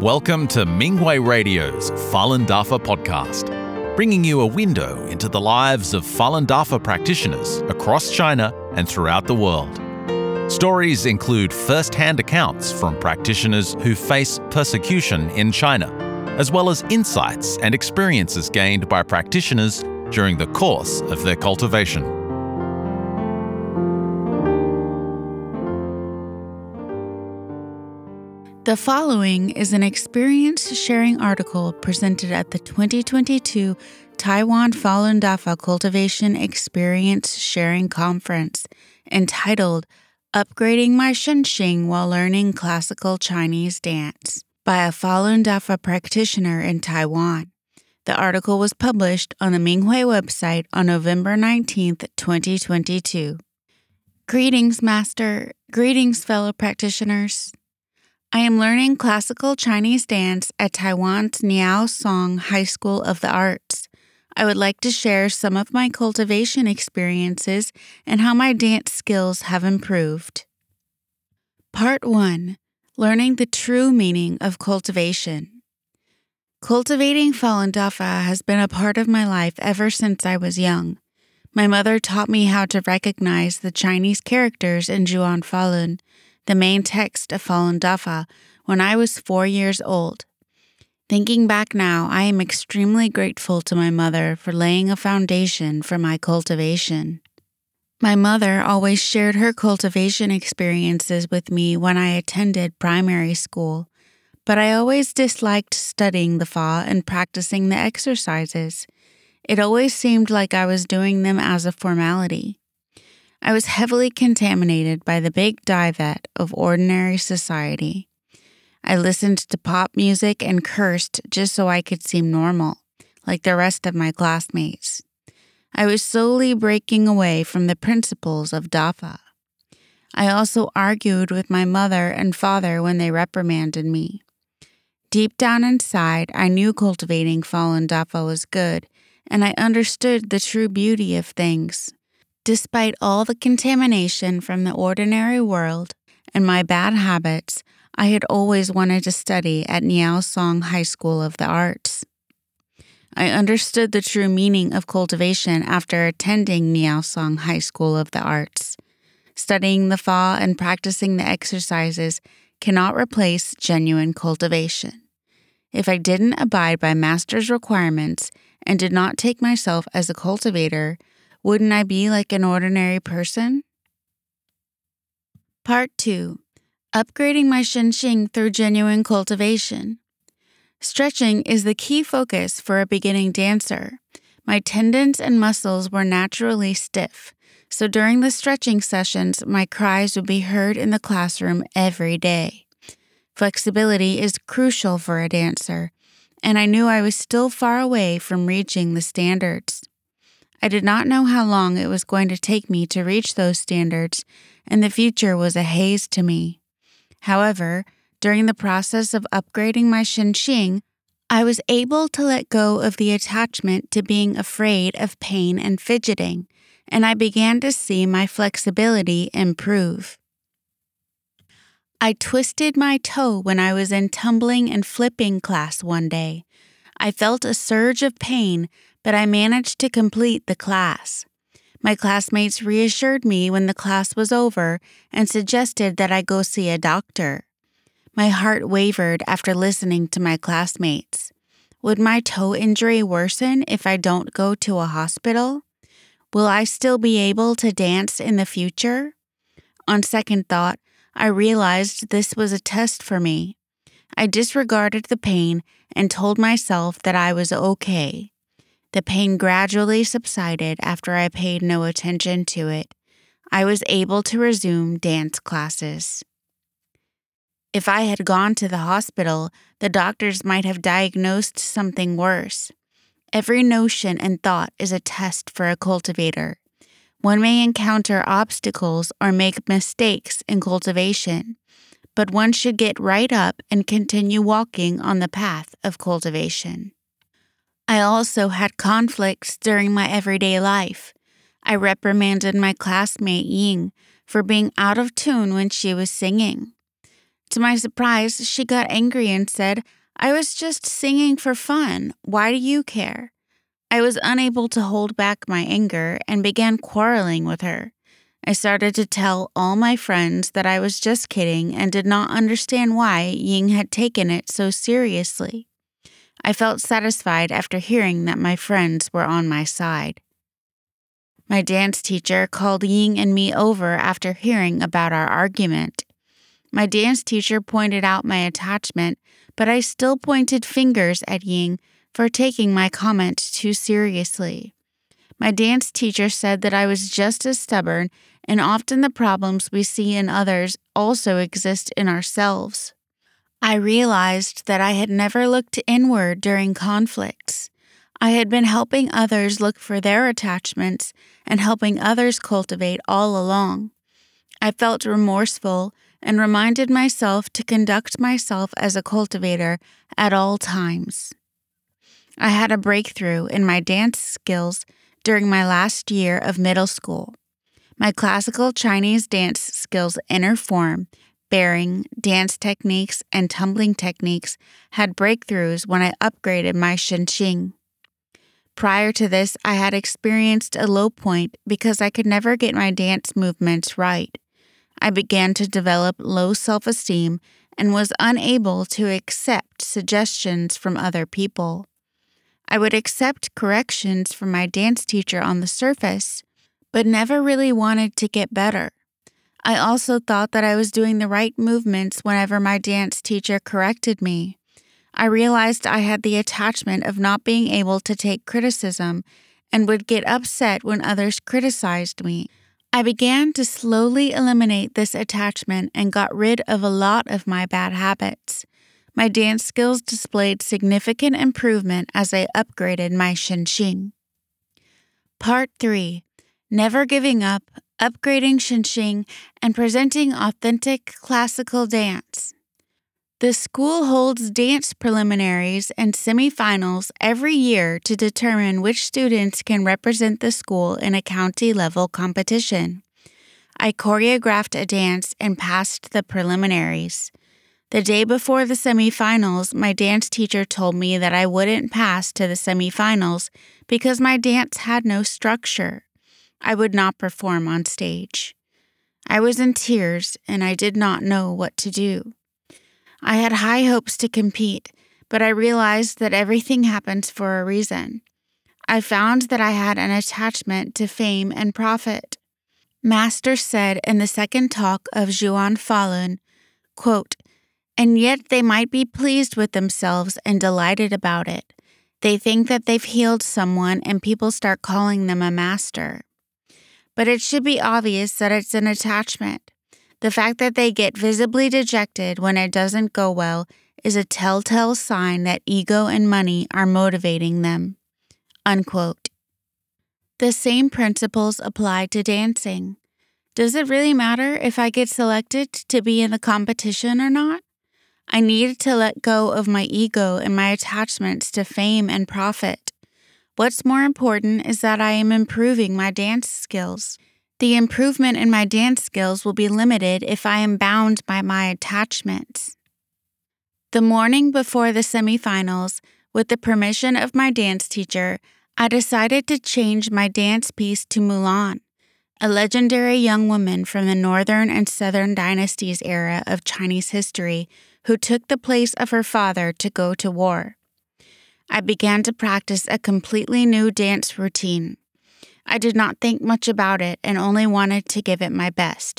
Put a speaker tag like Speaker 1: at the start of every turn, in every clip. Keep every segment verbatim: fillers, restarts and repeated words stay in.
Speaker 1: Welcome to Minghui Radio's Falun Dafa podcast, bringing you a window into the lives of Falun Dafa practitioners across China and throughout the world. Stories include first-hand accounts from practitioners who face persecution in China, as well as insights and experiences gained by practitioners during the course of their cultivation.
Speaker 2: The following is an experience-sharing article presented at the twenty twenty-two Taiwan Falun Dafa Cultivation Experience Sharing Conference entitled Upgrading My Shenxing While Learning Classical Chinese Dance by a Falun Dafa practitioner in Taiwan. The article was published on the Minghui website on November nineteenth, twenty twenty-two. Greetings, Master. Greetings, fellow practitioners. I am learning classical Chinese dance at Taiwan's Niao Song High School of the Arts. I would like to share some of my cultivation experiences and how my dance skills have improved. Part one. Learning the true meaning of cultivation. Cultivating Falun Dafa has been a part of my life ever since I was young. My mother taught me how to recognize the Chinese characters in Zhuan Falun, the main text of Falun Dafa, when I was four years old. Thinking back now, I am extremely grateful to my mother for laying a foundation for my cultivation. My mother always shared her cultivation experiences with me when I attended primary school, but I always disliked studying the Fa and practicing the exercises. It always seemed like I was doing them as a formality. I was heavily contaminated by the big divat of ordinary society. I listened to pop music and cursed just so I could seem normal, like the rest of my classmates. I was slowly breaking away from the principles of Dafa. I also argued with my mother and father when they reprimanded me. Deep down inside, I knew cultivating Falun Dafa was good, and I understood the true beauty of things. Despite all the contamination from the ordinary world and my bad habits, I had always wanted to study at Niao Song High School of the Arts. I understood the true meaning of cultivation after attending Niao Song High School of the Arts. Studying the Fa and practicing the exercises cannot replace genuine cultivation. If I didn't abide by Master's requirements and did not take myself as a cultivator, wouldn't I be like an ordinary person? Part two. Upgrading my Shenxing through genuine cultivation. Stretching is the key focus for a beginning dancer. My tendons and muscles were naturally stiff, so during the stretching sessions, my cries would be heard in the classroom every day. Flexibility is crucial for a dancer, and I knew I was still far away from reaching the standards. I did not know how long it was going to take me to reach those standards, and the future was a haze to me. However, during the process of upgrading my Shenxing, I was able to let go of the attachment to being afraid of pain and fidgeting, and I began to see my flexibility improve. I twisted my toe when I was in tumbling and flipping class one day. I felt a surge of pain, but I managed to complete the class. My classmates reassured me when the class was over and suggested that I go see a doctor. My heart wavered after listening to my classmates. Would my toe injury worsen if I don't go to a hospital? Will I still be able to dance in the future? On second thought, I realized this was a test for me. I disregarded the pain and told myself that I was okay. The pain gradually subsided after I paid no attention to it. I was able to resume dance classes. If I had gone to the hospital, the doctors might have diagnosed something worse. Every notion and thought is a test for a cultivator. One may encounter obstacles or make mistakes in cultivation, but one should get right up and continue walking on the path of cultivation. I also had conflicts during my everyday life. I reprimanded my classmate Ying for being out of tune when she was singing. To my surprise, she got angry and said, "I was just singing for fun. Why do you care?" I was unable to hold back my anger and began quarreling with her. I started to tell all my friends that I was just kidding and did not understand why Ying had taken it so seriously. I felt satisfied after hearing that my friends were on my side. My dance teacher called Ying and me over after hearing about our argument. My dance teacher pointed out my attachment, but I still pointed fingers at Ying for taking my comment too seriously. My dance teacher said that I was just as stubborn, and often the problems we see in others also exist in ourselves. I realized that I had never looked inward during conflicts. I had been helping others look for their attachments and helping others cultivate all along. I felt remorseful and reminded myself to conduct myself as a cultivator at all times. I had a breakthrough in my dance skills during my last year of middle school. My classical Chinese dance skills' inner form, bearing, dance techniques, and tumbling techniques had breakthroughs when I upgraded my Shenxing. Prior to this, I had experienced a low point because I could never get my dance movements right. I began to develop low self-esteem and was unable to accept suggestions from other people. I would accept corrections from my dance teacher on the surface, but never really wanted to get better. I also thought that I was doing the right movements whenever my dance teacher corrected me. I realized I had the attachment of not being able to take criticism and would get upset when others criticized me. I began to slowly eliminate this attachment and got rid of a lot of my bad habits. My dance skills displayed significant improvement as I upgraded my Shenxing. Part three. Never giving up, upgrading Shenxing, and presenting authentic classical dance. The school holds dance preliminaries and semifinals every year to determine which students can represent the school in a county-level competition. I choreographed a dance and passed the preliminaries. The day before the semifinals, my dance teacher told me that I wouldn't pass to the semifinals because my dance had no structure. I would not perform on stage. I was in tears and I did not know what to do. I had high hopes to compete, but I realized that everything happens for a reason. I found that I had an attachment to fame and profit. Master said in the second talk of Zhuan Falun, quote, "And yet they might be pleased with themselves and delighted about it. They think that they've healed someone and people start calling them a master. But it should be obvious that it's an attachment. The fact that they get visibly dejected when it doesn't go well is a telltale sign that ego and money are motivating them." Unquote. The same principles apply to dancing. Does it really matter if I get selected to be in the competition or not? I needed to let go of my ego and my attachments to fame and profit. What's more important is that I am improving my dance skills. The improvement in my dance skills will be limited if I am bound by my attachments. The morning before the semifinals, with the permission of my dance teacher, I decided to change my dance piece to Mulan, a legendary young woman from the Northern and Southern Dynasties era of Chinese history who took the place of her father to go to war. I began to practice a completely new dance routine. I did not think much about it and only wanted to give it my best.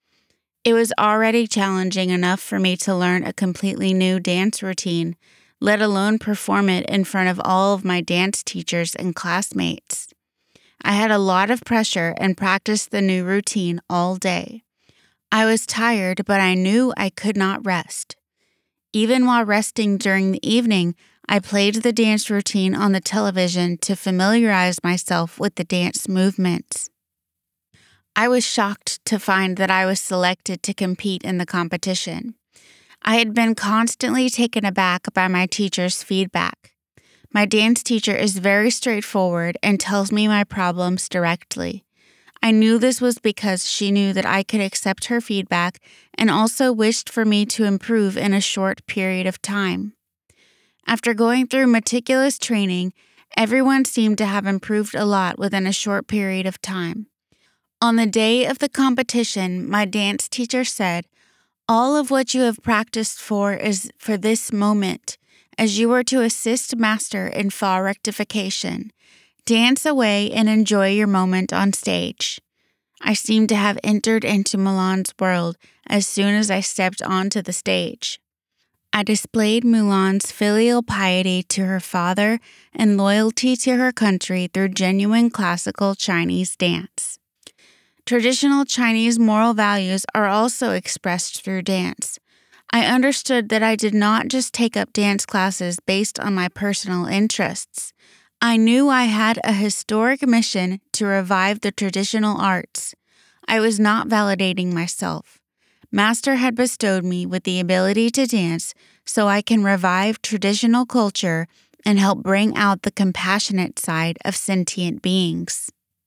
Speaker 2: It was already challenging enough for me to learn a completely new dance routine, let alone perform it in front of all of my dance teachers and classmates. I had a lot of pressure and practiced the new routine all day. I was tired, but I knew I could not rest. Even while resting during the evening, I played the dance routine on the television to familiarize myself with the dance movements. I was shocked to find that I was selected to compete in the competition. I had been constantly taken aback by my teacher's feedback. My dance teacher is very straightforward and tells me my problems directly. I knew this was because she knew that I could accept her feedback and also wished for me to improve in a short period of time. After going through meticulous training, everyone seemed to have improved a lot within a short period of time. On the day of the competition, my dance teacher said, "All of what you have practiced for is for this moment, as you are to assist master in fall rectification. Dance away and enjoy your moment on stage." I seemed to have entered into Mulan's world as soon as I stepped onto the stage. I displayed Mulan's filial piety to her father and loyalty to her country through genuine classical Chinese dance. Traditional Chinese moral values are also expressed through dance. I understood that I did not just take up dance classes based on my personal interests. I knew I had a historic mission to revive the traditional arts. I was not validating myself. Master had bestowed me with the ability to dance so I can revive traditional culture and help bring out the compassionate side of sentient beings.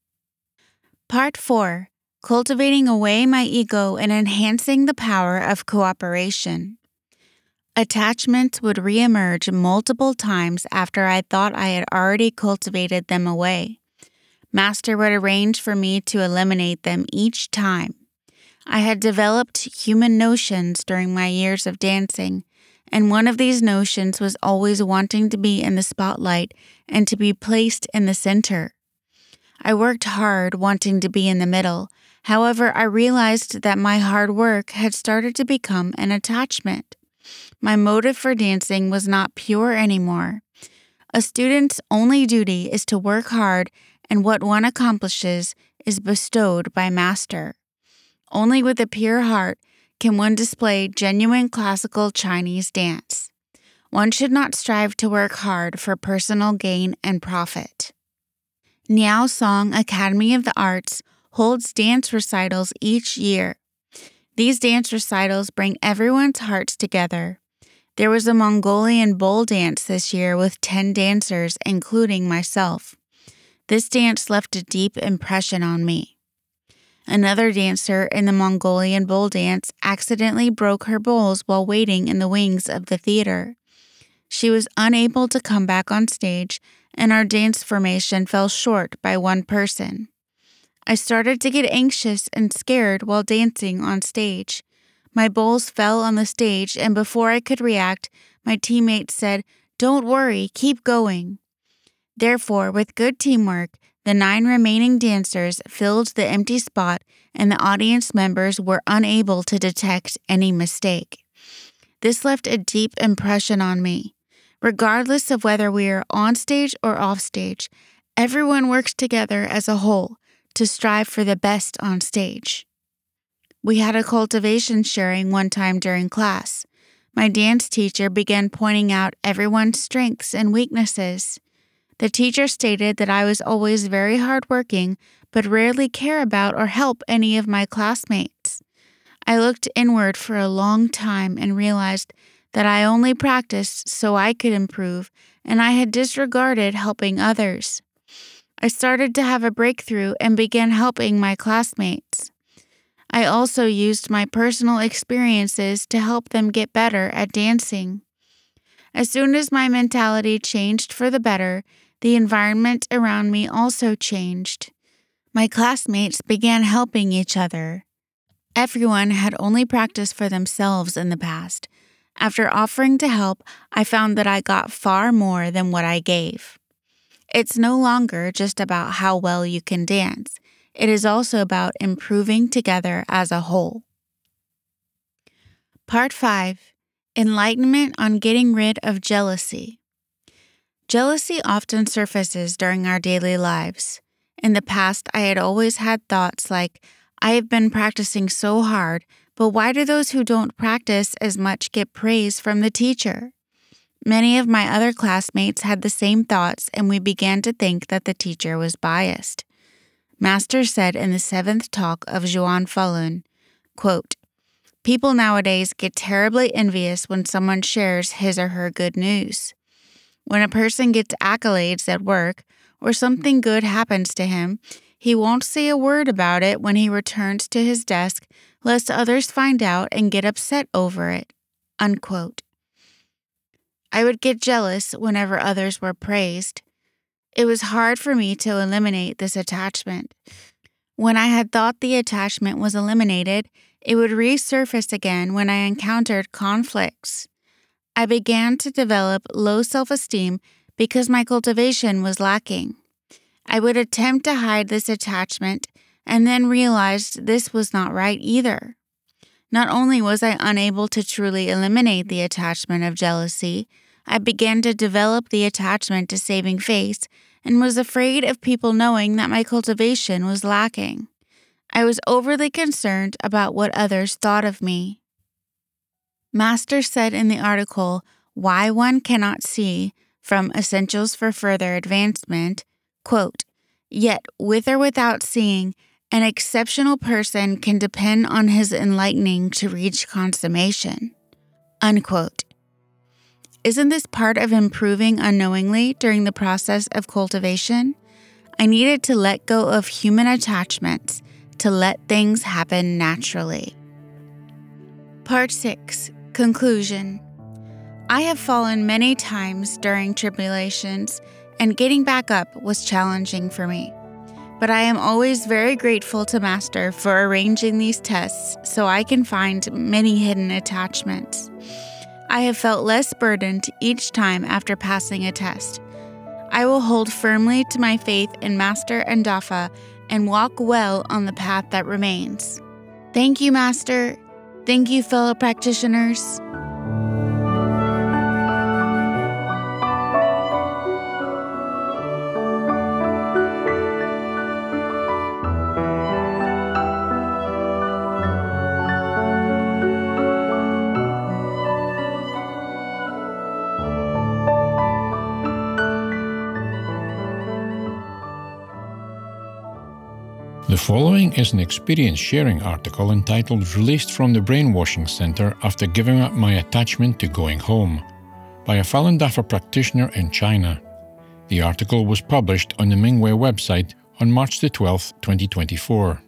Speaker 2: Part four. Cultivating away my ego and enhancing the power of cooperation. Attachments would reemerge multiple times after I thought I had already cultivated them away. Master would arrange for me to eliminate them each time. I had developed human notions during my years of dancing, and one of these notions was always wanting to be in the spotlight and to be placed in the center. I worked hard wanting to be in the middle. However, I realized that my hard work had started to become an attachment. My motive for dancing was not pure anymore. A student's only duty is to work hard, and what one accomplishes is bestowed by master. Only with a pure heart can one display genuine classical Chinese dance. One should not strive to work hard for personal gain and profit. Niao Song Academy of the Arts holds dance recitals each year. These dance recitals bring everyone's hearts together. There was a Mongolian bowl dance this year with ten dancers, including myself. This dance left a deep impression on me. Another dancer in the Mongolian bowl dance accidentally broke her bowls while waiting in the wings of the theater. She was unable to come back on stage, and our dance formation fell short by one person. I started to get anxious and scared while dancing on stage. My bowls fell on the stage, and before I could react, my teammates said, "Don't worry, keep going." Therefore, with good teamwork, the nine remaining dancers filled the empty spot, and the audience members were unable to detect any mistake. This left a deep impression on me. Regardless of whether we are on stage or off stage, everyone works together as a whole to strive for the best on stage. We had a cultivation sharing one time during class. My dance teacher began pointing out everyone's strengths and weaknesses. The teacher stated that I was always very hardworking, but rarely care about or help any of my classmates. I looked inward for a long time and realized that I only practiced so I could improve, and I had disregarded helping others. I started to have a breakthrough and began helping my classmates. I also used my personal experiences to help them get better at dancing. As soon as my mentality changed for the better, the environment around me also changed. My classmates began helping each other. Everyone had only practiced for themselves in the past. After offering to help, I found that I got far more than what I gave. It's no longer just about how well you can dance. It is also about improving together as a whole. Part five. Enlightenment on getting rid of jealousy. Jealousy often surfaces during our daily lives. In the past, I had always had thoughts like, I have been practicing so hard, but why do those who don't practice as much get praise from the teacher? Many of my other classmates had the same thoughts, and we began to think that the teacher was biased. Master said in the seventh talk of Zhuan Falun, quote, "People nowadays get terribly envious when someone shares his or her good news. When a person gets accolades at work or something good happens to him, He won't say a word about it when he returns to his desk, lest others find out and get upset over it." Unquote. I would get jealous whenever others were praised. It was hard for me to eliminate this attachment. When I had thought the attachment was eliminated, it would resurface again when I encountered conflicts. I began to develop low self-esteem because my cultivation was lacking. I would attempt to hide this attachment and then realized this was not right either. Not only was I unable to truly eliminate the attachment of jealousy, I began to develop the attachment to saving face and was afraid of people knowing that my cultivation was lacking. I was overly concerned about what others thought of me. Master said in the article, "Why One Cannot See," from Essentials for Further Advancement, quote, "Yet, with or without seeing, an exceptional person can depend on his enlightening to reach consummation." Unquote. Isn't this part of improving unknowingly during the process of cultivation? I needed to let go of human attachments to let things happen naturally. Part six. Conclusion. I have fallen many times during tribulations, and getting back up was challenging for me. But I am always very grateful to Master for arranging these tests so I can find many hidden attachments. I have felt less burdened each time after passing a test. I will hold firmly to my faith in Master and Dafa and walk well on the path that remains. Thank you, Master. Thank you, fellow practitioners.
Speaker 3: The following is an experience sharing article entitled "Released from the Brainwashing Center After Giving Up My Attachment to Going Home" by a Falun Dafa practitioner in China. The article was published on the Mingwei website on March the twelfth, twenty twenty-four.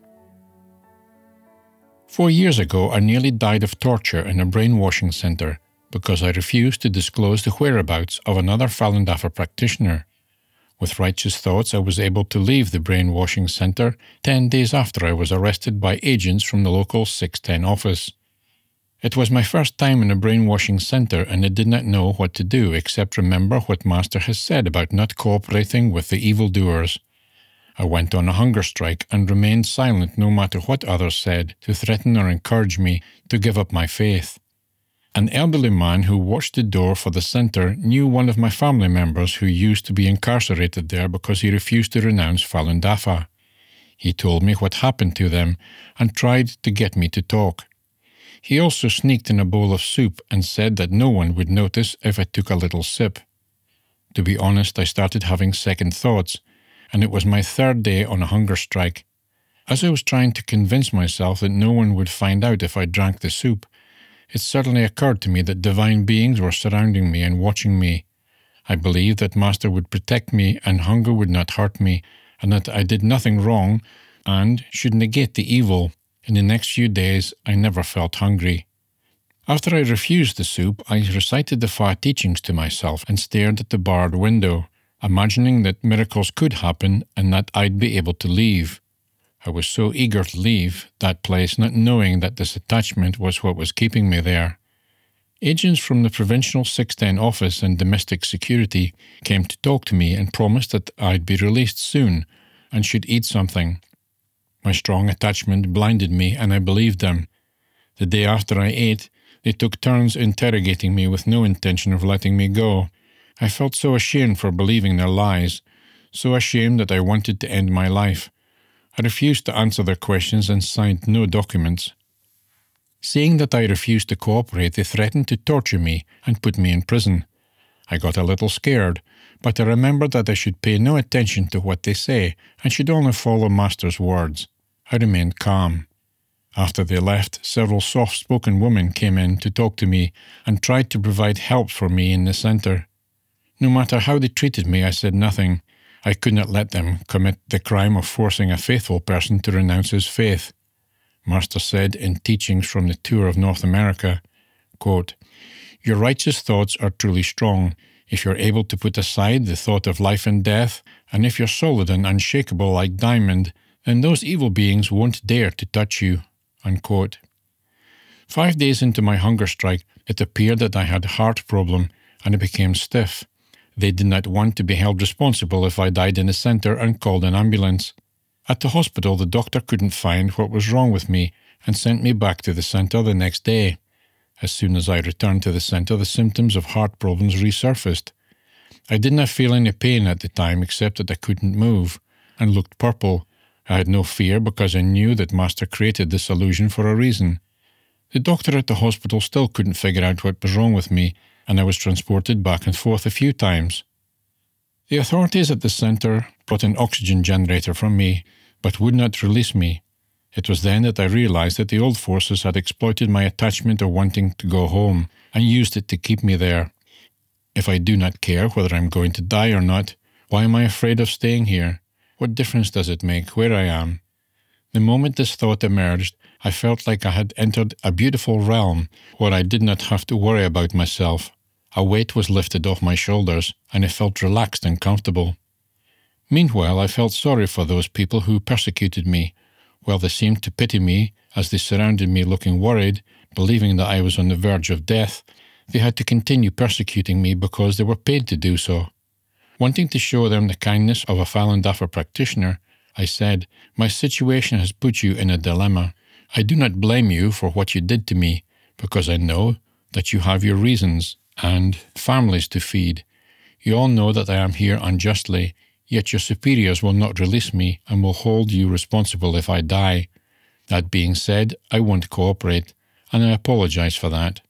Speaker 3: Four years ago, I nearly died of torture in a brainwashing center because I refused to disclose the whereabouts of another Falun Dafa practitioner. With righteous thoughts, I was able to leave the brainwashing center ten days after I was arrested by agents from the local six ten office. It was my first time in a brainwashing center, and I did not know what to do except remember what Master has said about not cooperating with the evildoers. I went on a hunger strike and remained silent no matter what others said to threaten or encourage me to give up my faith. An elderly man who watched the door for the center knew one of my family members who used to be incarcerated there because he refused to renounce Falun Dafa. He told me what happened to them and tried to get me to talk. He also sneaked in a bowl of soup and said that no one would notice if I took a little sip. To be honest, I started having second thoughts, and it was my third day on a hunger strike. As I was trying to convince myself that no one would find out if I drank the soup, it suddenly occurred to me that divine beings were surrounding me and watching me. I believed that Master would protect me and hunger would not hurt me, and that I did nothing wrong and should negate the evil. In the next few days, I never felt hungry. After I refused the soup, I recited the five teachings to myself and stared at the barred window, imagining that miracles could happen and that I'd be able to leave. I was so eager to leave that place, not knowing that this attachment was what was keeping me there. Agents from the Provincial six ten office and domestic security came to talk to me and promised that I'd be released soon and should eat something. My strong attachment blinded me, and I believed them. The day after I ate, they took turns interrogating me with no intention of letting me go. I felt so ashamed for believing their lies, so ashamed that I wanted to end my life. I refused to answer their questions and signed no documents. Seeing that I refused to cooperate, they threatened to torture me and put me in prison. I got a little scared, but I remembered that I should pay no attention to what they say and should only follow Master's words. I remained calm. After they left, several soft-spoken women came in to talk to me and tried to provide help for me in the center. No matter how they treated me, I said nothing. I could not let them commit the crime of forcing a faithful person to renounce his faith. Master said in Teachings from the Tour of North America, quote, "Your righteous thoughts are truly strong. If you're able to put aside the thought of life and death, and if you're solid and unshakable like diamond, then those evil beings won't dare to touch you." Unquote. Five days into my hunger strike, it appeared that I had a heart problem, and it became stiff. They did not want to be held responsible if I died in the center and called an ambulance. At the hospital, the doctor couldn't find what was wrong with me and sent me back to the center the next day. As soon as I returned to the center, the symptoms of heart problems resurfaced. I did not feel any pain at the time except that I couldn't move and looked purple. I had no fear because I knew that Master created this illusion for a reason. The doctor at the hospital still couldn't figure out what was wrong with me, and I was transported back and forth a few times. The authorities at the center brought an oxygen generator from me, but would not release me. It was then that I realized that the old forces had exploited my attachment of wanting to go home and used it to keep me there. If I do not care whether I'm going to die or not, why am I afraid of staying here? What difference does it make where I am? The moment this thought emerged, I felt like I had entered a beautiful realm where I did not have to worry about myself. A weight was lifted off my shoulders, and I felt relaxed and comfortable. Meanwhile, I felt sorry for those people who persecuted me. While they seemed to pity me as they surrounded me looking worried, believing that I was on the verge of death, they had to continue persecuting me because they were paid to do so. Wanting to show them the kindness of a Falun Dafa practitioner, I said, "My situation has put you in a dilemma. I do not blame you for what you did to me, because I know that you have your reasons and families to feed. You all know that I am here unjustly, yet your superiors will not release me and will hold you responsible if I die. That being said, I won't cooperate, and I apologize for that."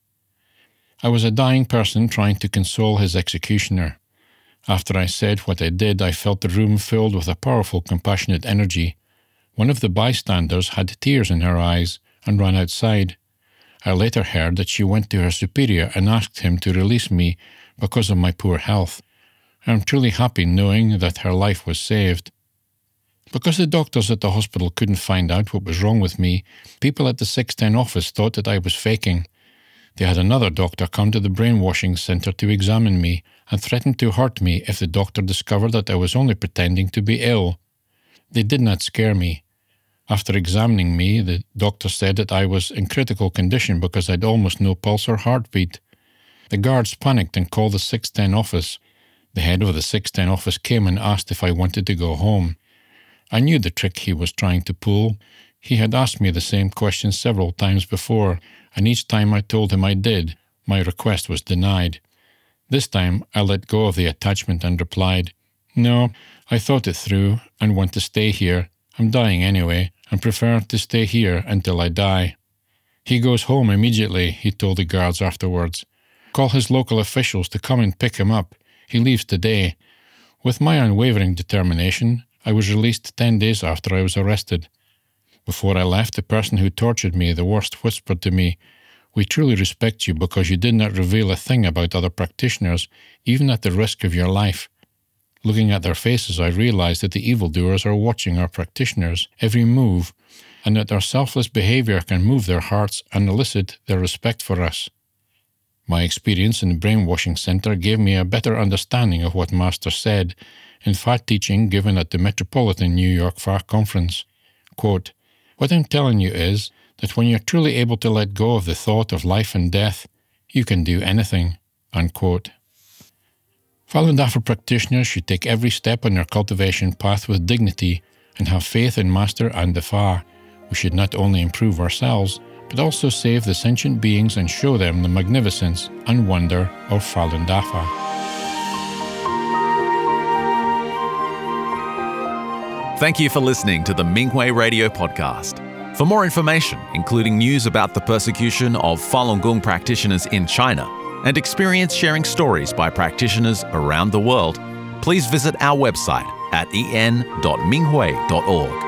Speaker 3: I was a dying person trying to console his executioner. After I said what I did, I felt the room filled with a powerful, compassionate energy. One of the bystanders had tears in her eyes and ran outside. I later heard that she went to her superior and asked him to release me because of my poor health. I am truly happy knowing that her life was saved. Because the doctors at the hospital couldn't find out what was wrong with me, people at the six ten office thought that I was faking. They had another doctor come to the brainwashing center to examine me and threatened to hurt me if the doctor discovered that I was only pretending to be ill. They did not scare me. After examining me, the doctor said that I was in critical condition because I had almost no pulse or heartbeat. The guards panicked and called the six ten office. The head of the six ten office came and asked if I wanted to go home. I knew the trick he was trying to pull. He had asked me the same question several times before, and each time I told him I did, my request was denied. This time I let go of the attachment and replied, "No, I thought it through and want to stay here. I'm dying anyway, and prefer to stay here until I die." "He goes home immediately," he told the guards afterwards. "Call his local officials to come and pick him up. He leaves today." With my unwavering determination, I was released ten days after I was arrested. Before I left, the person who tortured me the worst whispered to me, "We truly respect you because you did not reveal a thing about other practitioners, even at the risk of your life." Looking at their faces, I realized that the evildoers are watching our practitioners' every move, and that their selfless behavior can move their hearts and elicit their respect for us. My experience in the brainwashing center gave me a better understanding of what Master said in Far Teaching given at the Metropolitan New York Far Conference. Quote, "What I'm telling you is that when you're truly able to let go of the thought of life and death, you can do anything." Unquote. Falun Dafa practitioners should take every step on their cultivation path with dignity and have faith in Master and the Fa. We should not only improve ourselves, but also save the sentient beings and show them the magnificence and wonder of Falun Dafa.
Speaker 1: Thank you for listening to the Minghui Radio Podcast. For more information, including news about the persecution of Falun Gong practitioners in China and experience sharing stories by practitioners around the world, please visit our website at en dot minghui dot org.